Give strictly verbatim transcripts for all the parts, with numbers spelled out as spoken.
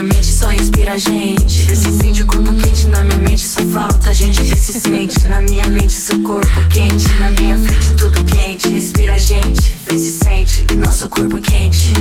minha mente, só respira a gente. Vê se sente o corpo quente na minha mente, só falta a gente. Vê se sente na minha mente, seu corpo quente. Na minha frente tudo quente, respira a gente. Vê se sente nosso corpo quente.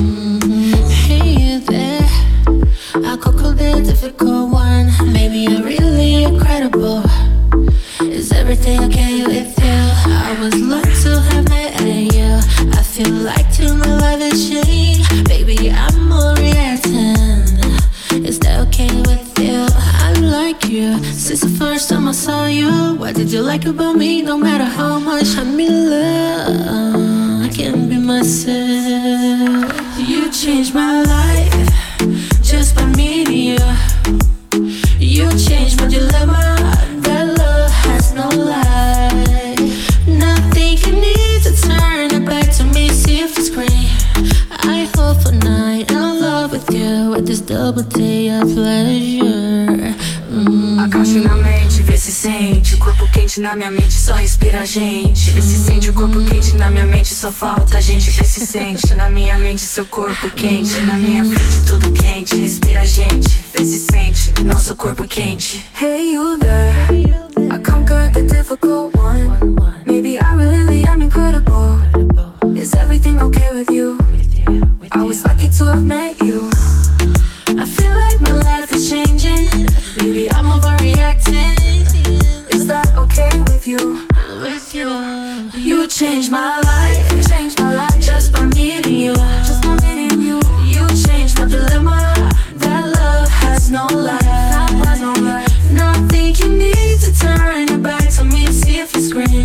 Hey you there, I could call the difficult one. Maybe you're really incredible. Is everything okay with you? I was lucky to have met you. I feel like to my life has changed. Baby, I'm more reacting. Is that okay with you? I like you since the first time I saw you. What did you like about me? No matter how much I'm in love, I can't be myself. You changed my life just by meeting you. You changed my dilemma. That love has no lie. Nothing can need to turn it back to me. See if it's screen. I hope for night and in love with you. With this double day of pleasure. Mm-hmm. Acalme na mente, vê se sente o corpo quente na minha mente, só respira a gente. Vê se sente o corpo quente na minha mente, só falta a gente. Vê se sente na minha mente, seu corpo quente. Na minha frente tudo quente, respira a gente. Vê se sente nosso corpo quente. Hey you there, I conquered the difficult one. Maybe I really am incredible. Is everything okay with you? I was lucky to have met you. I feel like my life is changing. Maybe I'm overreacting. Is that okay with you? With you, You changed my life, you changed my life just by meeting you. Just by meeting you. You changed my dilemma. That love has no life. Has no life. Nothing you need to turn it back to me. See if you scream.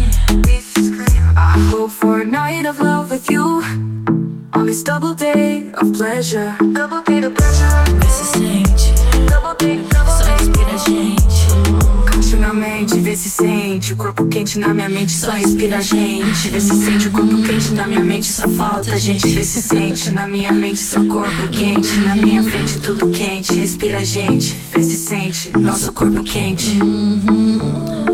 I hope for a night of love with you. On this double day of pleasure. Double day of pleasure. vê se sente. Double day, double Só day. respira a gente. Cacho na mente, vê se sente o corpo quente na minha mente, só respira a gente. Vê se sente o corpo quente na minha mente, só falta a gente. Vê se sente na minha mente, seu corpo quente. Na minha frente tudo quente, respira a gente. Vê se sente nosso corpo quente. Mm-hmm.